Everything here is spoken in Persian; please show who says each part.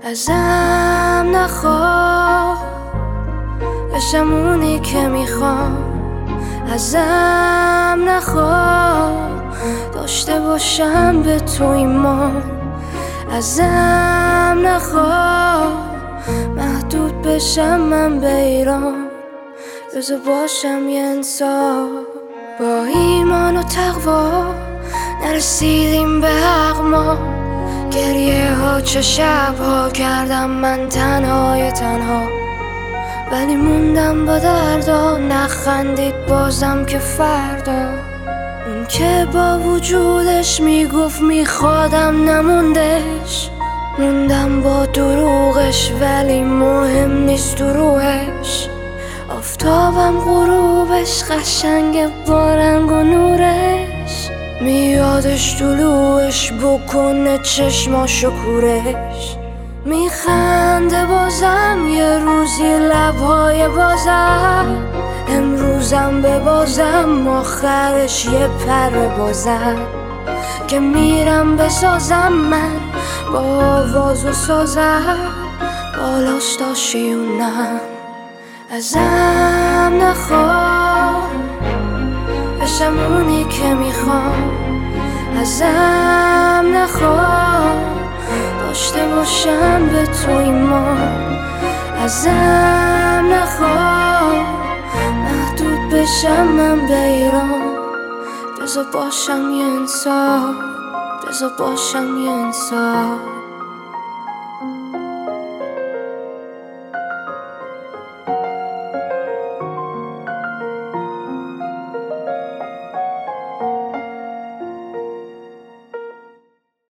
Speaker 1: ازم نخواه بشم اونی که میخوام، ازم نخواه داشته باشم به تو ایمان، ازم نخواه محدود بشم من به ایران، بذار باشم یه انسان با ایمان و تقوا. نرسیدیم به حق ما، گریه ها چه شب ها کردم من تنهای تنها، ولی موندم با دردا. نخندید بازم که فردا اون که با وجودش میگفت میخوادم نموندش، موندم با دروغش ولی مهم نیست تو روحش. آفتابم غروبش قشنگه با رنگ و نورش، میادش طلوعش بکنه چشماشو کورش. میخنده بازم یه روزی لبهای بازم، امروزم به بازم آخرش یه پر بازم که میرم بسازم من با آواز و سازم بالاش تا شیونم. ازم نخواه بشم اونی که میخوام، ازم نخواه داشته باشم به تو ایمان، ازم نخواه محدود بشم من به ایران، بذار باشم یه انسان، بذار باشم یه انسان.